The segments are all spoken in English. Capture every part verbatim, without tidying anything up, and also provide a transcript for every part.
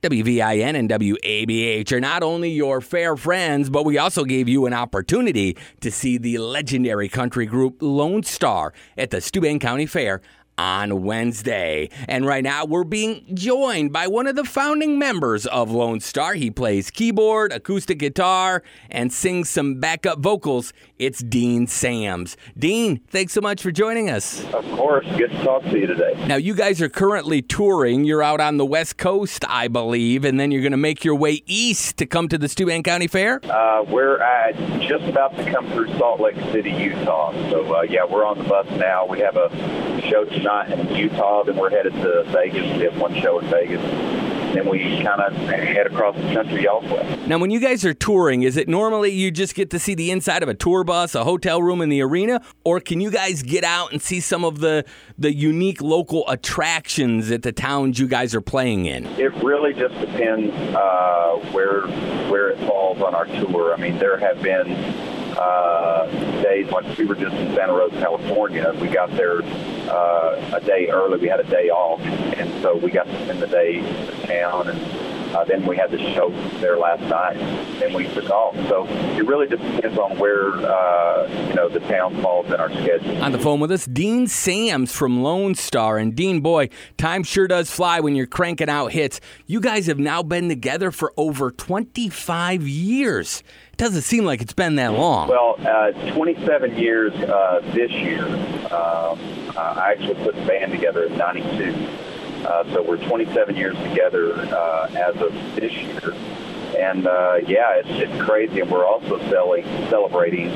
W V I N and W A B H are not only your fair friends, but we also gave you an opportunity to see the legendary country group Lone Star at the Steuben County Fair on Wednesday. And right now we're being joined by one of the founding members of Lone Star. He plays keyboard, acoustic guitar, and sings some backup vocals. It's Dean Sams. Dean, thanks so much for joining us. Of course. Good to talk to you today. Now, you guys are currently touring. You're out on the West Coast, I believe, and then you're going to make your way east to come to the Steuben County Fair? Uh, we're uh, just about to come through Salt Lake City, Utah. So, uh, yeah, we're on the bus now. We have a show tonight in Utah, then we're headed to Vegas. We have one show in Vegas. Then we kind of head across the country elsewhere. Now, when you guys are touring, is it normally you just get to see the inside of a tour bus, a hotel room in the arena, or can you guys get out and see some of the, the unique local attractions at the towns you guys are playing in? It really just depends uh, where where it falls on our tour. I mean, there have been uh, days like we were just in Santa Rosa, California. We got there uh, a day early. We had a day off, and so we got to spend the day in town, and uh, then we had the show there last night. Then we took off. So it really just depends on where uh, you know the town falls in our schedule. On the phone with us, Dean Sams from Lone Star. And Dean, boy, time sure does fly when you're cranking out hits. You guys have now been together for over twenty-five years. It doesn't seem like it's been that long. Well, uh, twenty-seven years uh, this year. Um, I actually put the band together in ninety-two. Uh, so we're twenty-seven years together uh, as of this year. And, uh, yeah, it's, it's crazy. And we're also selling, celebrating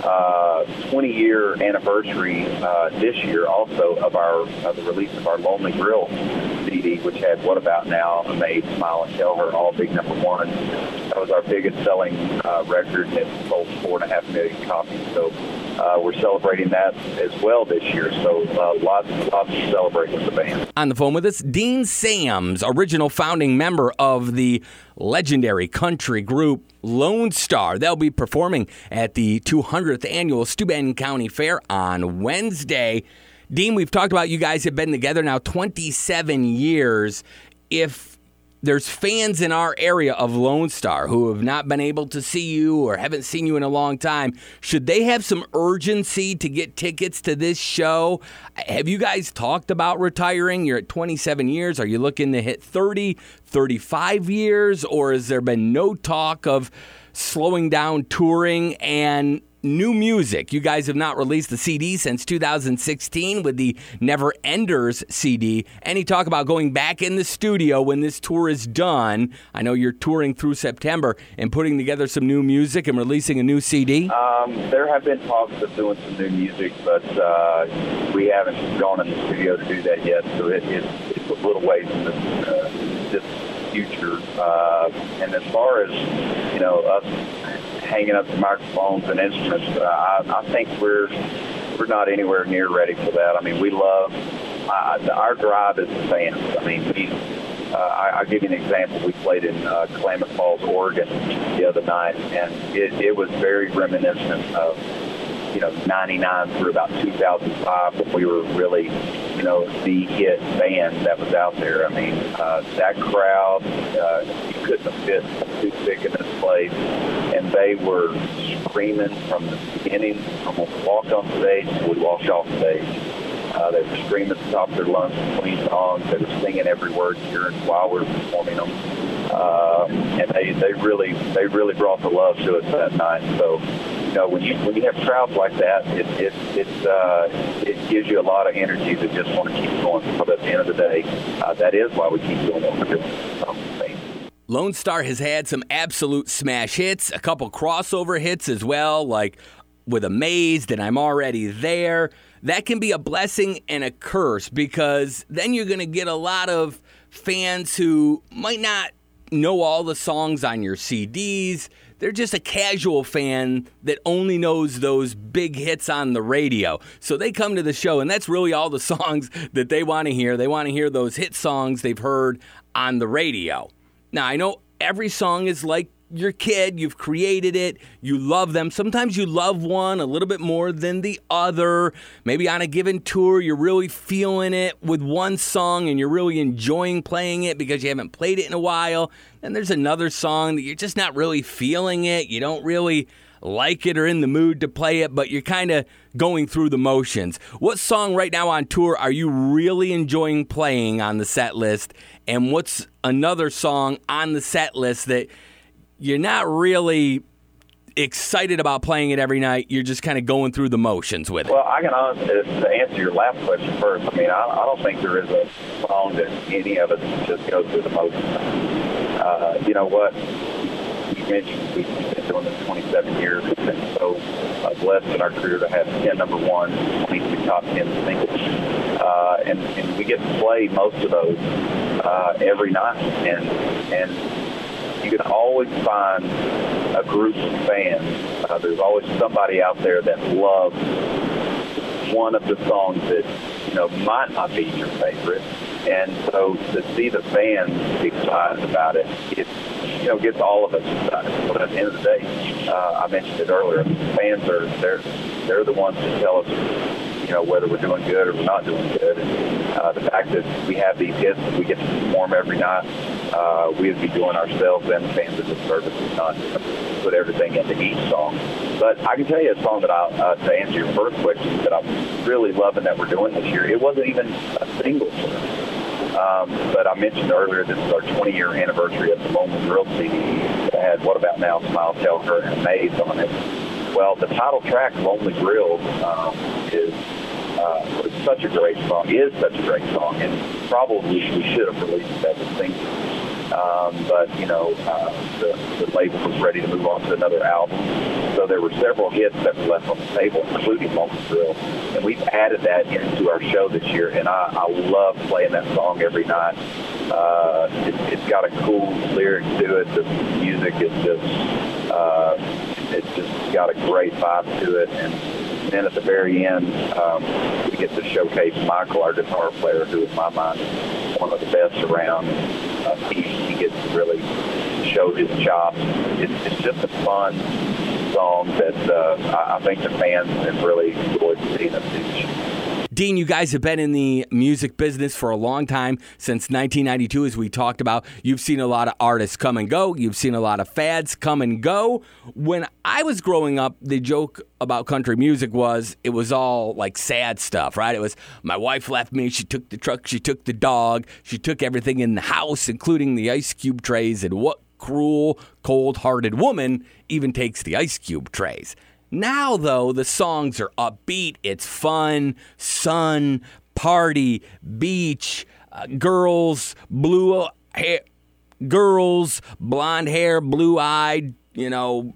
uh twenty-year anniversary uh, this year also of our of the release of our Lonely Grill C D, which had What About Now, Amaze, Smile, and Tell Her, all big number one. That was our biggest selling uh, record, and it sold four and a half million copies. So uh, we're celebrating that as well this year. So uh, lots, lots to celebrate with the band. On the phone with us, Dean Sams, original founding member of the legendary country group Lone Star. They'll be performing at the two hundredth Annual Steuben County Fair on Wednesday. Dean, we've talked about you guys have been together now twenty-seven years. If there's fans in our area of Lone Star who have not been able to see you or haven't seen you in a long time, should they have some urgency to get tickets to this show? Have you guys talked about retiring? You're at twenty-seven years. Are you looking to hit thirty, thirty-five years? Or has there been no talk of slowing down touring and new music? You guys have not released the C D since two thousand sixteen with the Never Enders C D. Any talk about going back in the studio when this tour is done? I know you're touring through September and putting together some new music and releasing a new C D. Um, there have been talks of doing some new music, but uh, we haven't gone in the studio to do that yet. So it, it, it's a little ways in the uh, this future. Uh, and as far as you know, us hanging up the microphones and instruments, uh, I, I think we're we're not anywhere near ready for that. I mean, we love uh, our drive as fans. I mean, we. Uh, I, I'll give you an example. We played in uh, Klamath Falls, Oregon, the other night, and it, it was very reminiscent of you know ninety-nine through about two thousand five, when we were really you know the hit band that was out there. I mean, uh, that crowd, uh, you couldn't have fit too thick in this place. And they were screaming from the beginning, from when we walked on stage till we walked off stage. Uh, they were screaming at the top of their lungs between songs. They were singing every word during while we were performing them. Uh, and they, they really they really brought the love to us that night. So, you know, when you when you have crowds like that, it it it, uh, it gives you a lot of energy to just want to keep going. But at the end of the day, uh, that is why we keep doing what we're doing. So, Lone Star has had some absolute smash hits, a couple crossover hits as well, like with Amazed and I'm Already There. That can be a blessing and a curse, because then you're going to get a lot of fans who might not know all the songs on your C Ds. They're just a casual fan that only knows those big hits on the radio. So they come to the show, and that's really all the songs that they want to hear. They want to hear those hit songs they've heard on the radio. Now, I know every song is like your kid, you've created it, you love them. Sometimes you love one a little bit more than the other. Maybe on a given tour, you're really feeling it with one song and you're really enjoying playing it because you haven't played it in a while. And there's another song that you're just not really feeling it. You don't really like it or in the mood to play it, but you're kind of going through the motions. What song right now on tour are you really enjoying playing on the set list? And what's another song on the set list that you're not really excited about playing it every night? You're just kind of going through the motions with it. Well, I can honestly, to answer your last question first, I mean, I, I don't think there is a song that any of us just goes through the motions. Uh, you know what? You mentioned we've been doing this twenty-seven years. We've been so uh, blessed in our career to have ten number one, twenty-two top ten singles. Uh, and, and we get to play most of those uh, every night. And, and you can always find a group of fans. Uh, there's always somebody out there that loves one of the songs that, you know, might not be your favorite. And so to see the fans excited about it, it, you know, gets all of us excited. But at the end of the day, uh, I mentioned it earlier, fans are, they're, they're the ones that tell us, you know, whether we're doing good or we're not doing good. And uh, the fact that we have these hits that we get to perform every night, uh, we would be doing ourselves and the fans a disservice if not put everything into each song. But I can tell you a song that I, uh, to answer your first question, that I'm really loving that we're doing this year. It wasn't even a single for us. Um, but I mentioned earlier, this is our twenty-year anniversary of the Lonely Girl C D that had What About Now, Smile, Tell Her, and Amaze on it. Well, the title track, Lonely Grill, um, is uh, was such a great song, is such a great song, and probably we should have released it as a single. Um, but, you know, uh, the, the label was ready to move on to another album. So there were several hits that were left on the table, including Lonely Grill. And we've added that into our show this year, and I, I love playing that song every night. Uh, it, it's got a cool lyric to it. The music is just, uh, it's just got a great vibe to it. And then at the very end, um, we get to showcase Michael, our guitar player, who in my mind is one of the best around. Uh, he, he gets to really show his chops. It's, it's just a fun song that uh, I, I think the fans have really enjoyed seeing us do this year. Dean, you guys have been in the music business for a long time, since nineteen ninety-two, as we talked about. You've seen a lot of artists come and go. You've seen a lot of fads come and go. When I was growing up, the joke about country music was it was all like sad stuff, right? It was, my wife left me, she took the truck, she took the dog, she took everything in the house, including the ice cube trays, and what cruel, cold-hearted woman even takes the ice cube trays? Now, though, the songs are upbeat, it's fun, sun, party, beach, uh, girls, blue hair, girls, blonde hair, blue-eyed, you know,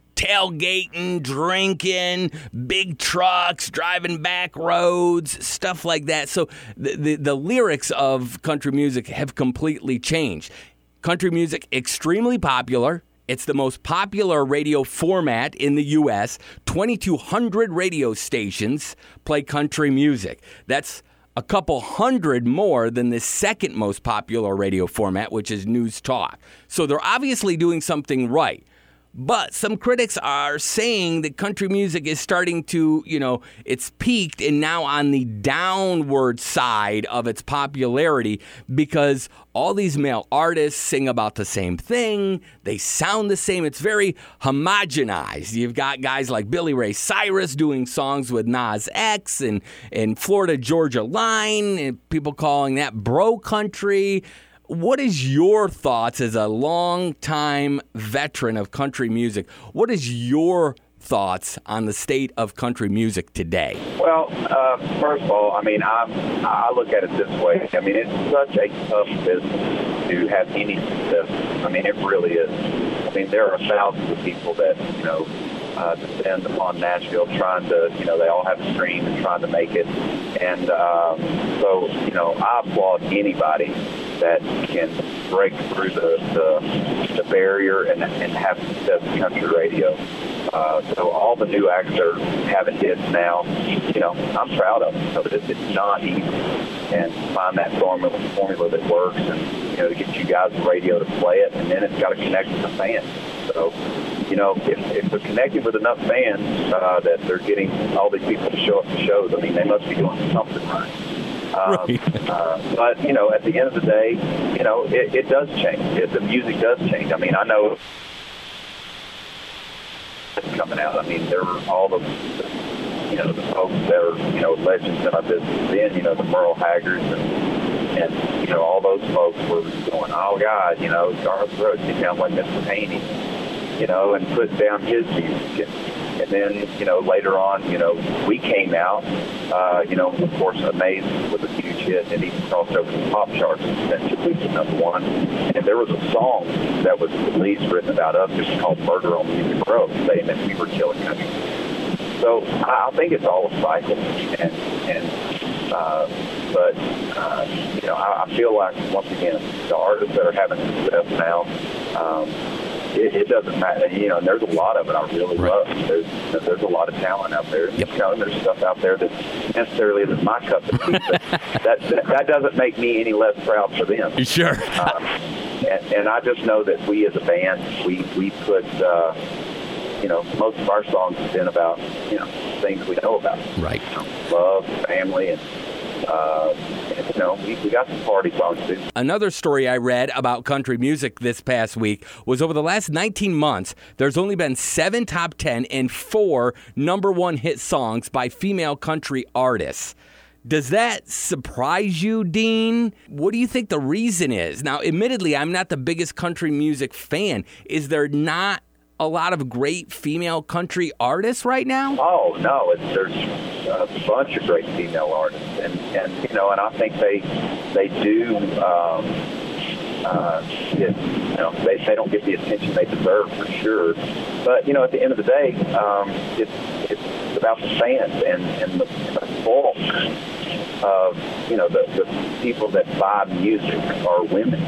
tailgating, drinking, big trucks, driving back roads, stuff like that. So the, the, the lyrics of country music have completely changed. Country music, extremely popular. It's the most popular radio format in the U S twenty-two hundred radio stations play country music. That's a couple hundred more than the second most popular radio format, which is news talk. So they're obviously doing something right. But some critics are saying that country music is starting to, you know, it's peaked and now on the downward side of its popularity because all these male artists sing about the same thing. They sound the same. It's very homogenized. You've got guys like Billy Ray Cyrus doing songs with Nas X and, and Florida Georgia Line, and people calling that bro country. What is your thoughts as a long-time veteran of country music? What is your thoughts on the state of country music today? Well, uh, first of all, I mean, I I look at it this way. I mean, it's such a tough business to have any success. I mean, it really is. I mean, there are thousands of people that, you know, uh, depend upon Nashville trying to, you know, they all have a dream and trying to make it. And um, so, you know, I applaud anybody that can break through the, the, the barrier and, and have success in country radio. Uh, so all the new acts that are having hits now, you know, I'm proud of them. So it's, it's not easy. And find that formula, formula that works and, you know, to get you guys the radio to play it. And then it's got to connect with the fans. So, you know, if, if they're connected with enough fans uh, that they're getting all these people to show up to shows, I mean, they must be doing something right. Um, right. uh, but, you know, at the end of the day, you know, it, it does change. It, the music does change. I mean, I know it's coming out. I mean, there were all the, you know, the folks that are, you know, legends that I've visited then, you know, the Merle Haggards and, and, you know, all those folks were going, oh, God, you know, Garth Brooks, he sounds like Mister Haney, you know, and put down his music. And, and then, you know, later on, you know, we came out, uh, you know, of course, Amazing was a huge hit, and even crossed over the pop charts and spent two weeks at number one. And there was a song that was released, written about us, it was called Murder on Music Row, saying that we were killing country. So I think it's all a cycle, and, and uh, but, uh, you know, I, I feel like, once again, the artists that are having success now, um, It, it doesn't matter, you know, and there's a lot of it I really right. love. There's there's a lot of talent out there. Yep. You know, there's stuff out there that necessarily isn't my cup of tea, but that, that that doesn't make me any less proud for them. Sure. um, and, and I just know that we as a band, we, we put, uh, you know, most of our songs have been about, you know, things we know about. Right. You know, love, family, and Uh, you know, we, we got some party songs too. Another story I read about country music this past week was over the last nineteen months, there's only been seven top ten and four number one hit songs by female country artists. Does that surprise you, Dean? What do you think the reason is? Now, admittedly, I'm not the biggest country music fan. Is there not a lot of great female country artists right now? Oh, no, it's, there's a bunch of great female artists, and, and you know, and I think they they do um, uh, get, you know, they, they don't get the attention they deserve for sure. But you know, at the end of the day, um, it's it's about the fans and and the, the bulk of you know the, the people that buy music are women.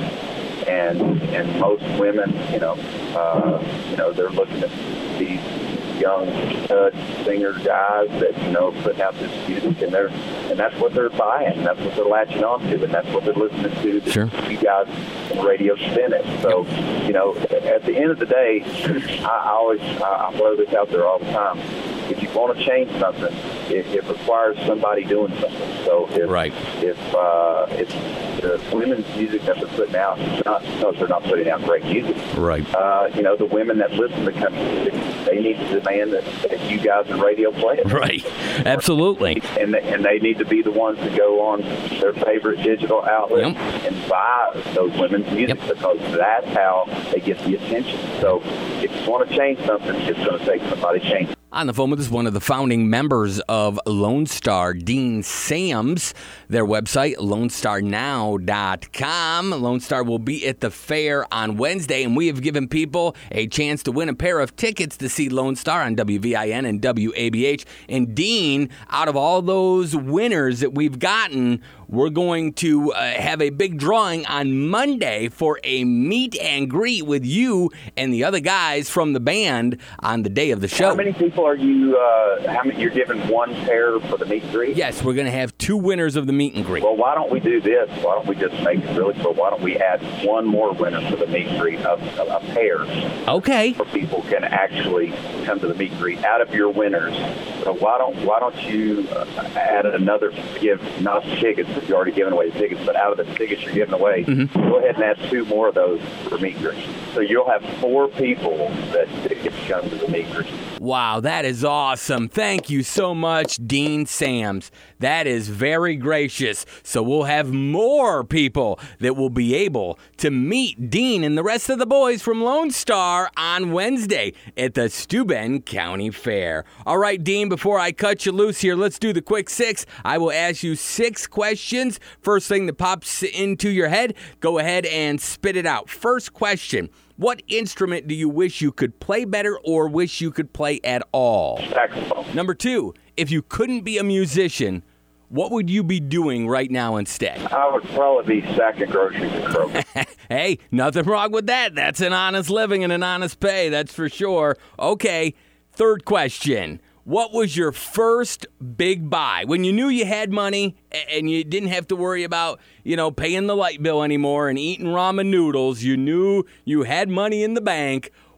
And and most women, you know, uh, you know, they're looking at these young stud singer guys that you know put out this music, and they're and that's what they're buying, and that's what they're latching on to, and that's what they're listening to. That sure. You guys on the radio spin it. So, you know, at the end of the day, I, I always I, I throw this out there all the time. If you want to change something, it, it requires somebody doing something. So if right. if uh, if the women's music that they're putting out, it's not because they're not putting out great music. Right. Uh, you know, the women that listen to country music, they need to demand that, that you guys in radio play it. Right. Absolutely. And they, and they need to be the ones to go on their favorite digital outlet yep. and buy those women's music yep. because that's how they get the attention. So if you want to change something, it's going to take somebody changing. On the phone with us, one of the founding members of Lone Star, Dean Sams. Their website, lone star now dot com. Lone Star will be at the fair on Wednesday, and we have given people a chance to win a pair of tickets to see Lone Star on W V I N and W A B H. And Dean, out of all those winners that we've gotten, we're going to uh, have a big drawing on Monday for a meet and greet with you and the other guys from the band on the day of the show. How many people are you, uh, how many, you're giving one pair for the meet and greet? Yes, we're going to have two winners of the meet and greet. Well, why don't we do this? Why don't we just make it really cool? Why don't we add one more winner for the meet and greet, a, a, a pair? Okay. Where people can actually come to the meet and greet out of your winners. So why don't why don't you uh, add another, give not tickets, because you're already giving away the tickets, but out of the tickets you're giving away, mm-hmm. go ahead and add two more of those for meet and greet. So you'll have four people that get to come to the meet and greet. Wow, that is awesome. Thank you so much, Dean Sams. That is very gracious. So we'll have more people that will be able to meet Dean and the rest of the boys from Lone Star on Wednesday at the Steuben County Fair. All right, Dean, before I cut you loose here, let's do the quick six. I will ask you six questions. First thing that pops into your head, go ahead and spit it out. First question. What instrument do you wish you could play better or wish you could play at all? Saxophone. Number two, if you couldn't be a musician, what would you be doing right now instead? I would probably be sacking groceries at Kroger. Hey, nothing wrong with that. That's an honest living and an honest pay, that's for sure. Okay, third question. What was your first big buy? When you knew you had money and you didn't have to worry about, you know, paying the light bill anymore and eating ramen noodles, you knew you had money in the bank.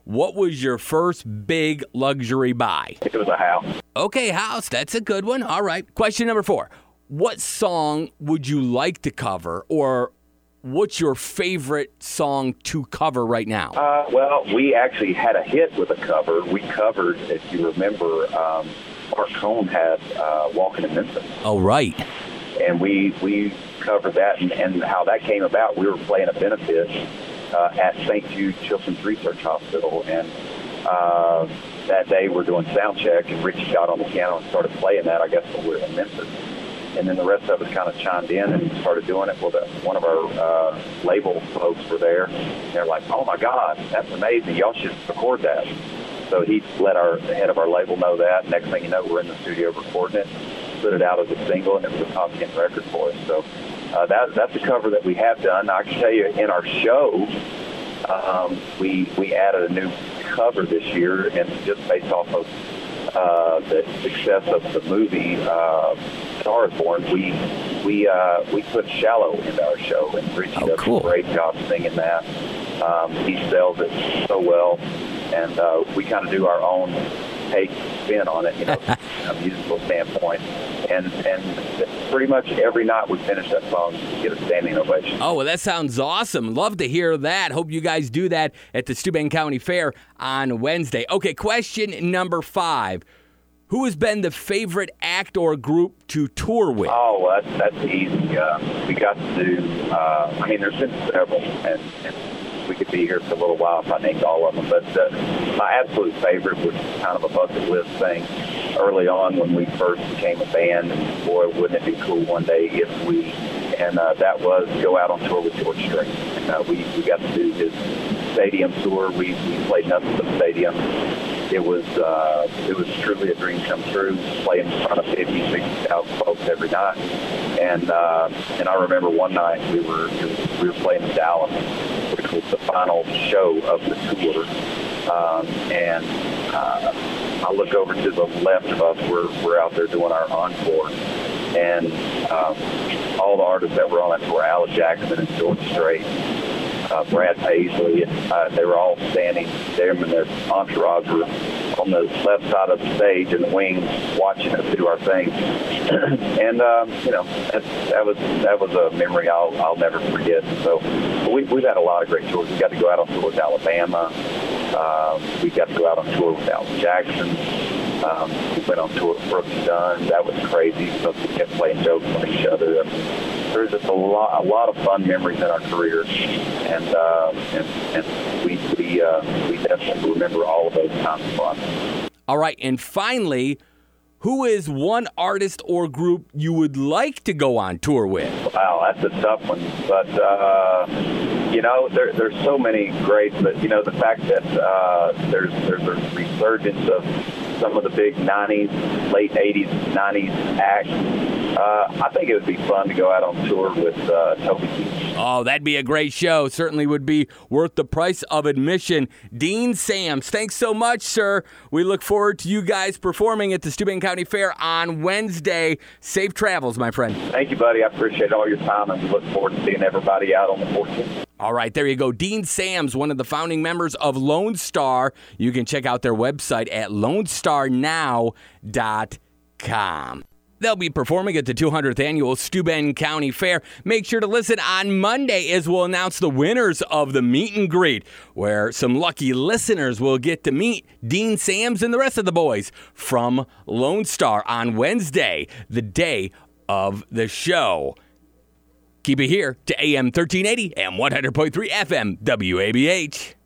what was your first big luxury buy? It was a house. Okay, house. That's a good one. All right. Question number four. What song would you like to cover, or what's your favorite song to cover right now? Uh, well, we actually had a hit with a cover. We covered, if you remember, um, Mark Cohn had uh, Walking in Memphis. Oh, right. And we we covered that, and, and how that came about, we were playing a benefit uh, at Saint Jude Children's Research Hospital, and uh, that day we're doing sound check, and Richie got on the piano and started playing that, I guess, when we were in Memphis. And then the rest of us kind of chimed in and started doing it. Well, the, one of our uh, label folks were there, and they're like, oh, my God, that's amazing. Y'all should record that. So he let our the head of our label know that. Next thing you know, we're in the studio recording it, put it out as a single, and it was a top ten record for us. So uh, that, that's a cover that we have done. I can tell you, in our show, um, we we added a new cover this year, and just based off of uh, the success of the movie uh, Star is Born, we we uh, we put Shallow into our show, and Richie oh, does cool. a great job singing that. Um, he sells it so well, and uh, we kind of do our own take spin on it, you know, from a musical standpoint. And and pretty much every night we finish that song, we get a standing ovation. Oh, well, that sounds awesome. Love to hear that. Hope you guys do that at the Steuben County Fair on Wednesday. Okay, question number five. Who has been the favorite act or group to tour with? Oh, well, that's, that's easy. Uh, we got to do, uh, I mean, there's been several, and, and we could be here for a little while if I named all of them, but uh, my absolute favorite was kind of a bucket list thing early on when we first became a band. Boy, wouldn't it be cool one day if we, and uh, that was go out on tour with George Strait. And, uh, we, we got to do his stadium tour. We, we played nothing but stadium. It was uh, it was truly a dream come true, playing in front of fifty, sixty thousand folks every night. And uh, and I remember one night we were we were playing in Dallas, which was the final show of the tour. Um, and uh, I look over to the left of us. We're we're out there doing our encore, and um, all the artists that were on that tour, Alan Jackson and George Strait, Uh, Brad Paisley, and uh, they were all standing there, and their entourage were on the left side of the stage in the wings watching us do our thing. And um, you know, that, that was that was a memory I'll I'll never forget. So we, we've had a lot of great tours. We got to go out on tour with Alabama. Uh, we got to go out on tour with Alan Jackson. Um, we went on tour with Brooks Dunn. That was crazy because we kept playing jokes on each other. There's just a lot, a lot of fun memories in our career, and uh, and, and we we uh, we definitely remember all of those times of fun. All right, and finally, who is one artist or group you would like to go on tour with? Wow, that's a tough one, but uh, you know, there, there's so many greats. But you know, the fact that uh, there's there's a resurgence of some of the big nineties, late eighties, nineties acts. Uh, I think it would be fun to go out on tour with uh, Toby Keith. Oh, that'd be a great show. Certainly would be worth the price of admission. Dean Sams, thanks so much, sir. We look forward to you guys performing at the Steuben County Fair on Wednesday. Safe travels, my friend. Thank you, buddy. I appreciate all your time, and we look forward to seeing everybody out on the fourteenth. All right, there you go. Dean Sams, one of the founding members of Lone Star. You can check out their website at lone star now dot com. They'll be performing at the two hundredth Annual Steuben County Fair. Make sure to listen on Monday as we'll announce the winners of the meet and greet, where some lucky listeners will get to meet Dean Sams and the rest of the boys from Lone Star on Wednesday, the day of the show. Keep it here to A M thirteen eighty and one hundred point three F M W A B H.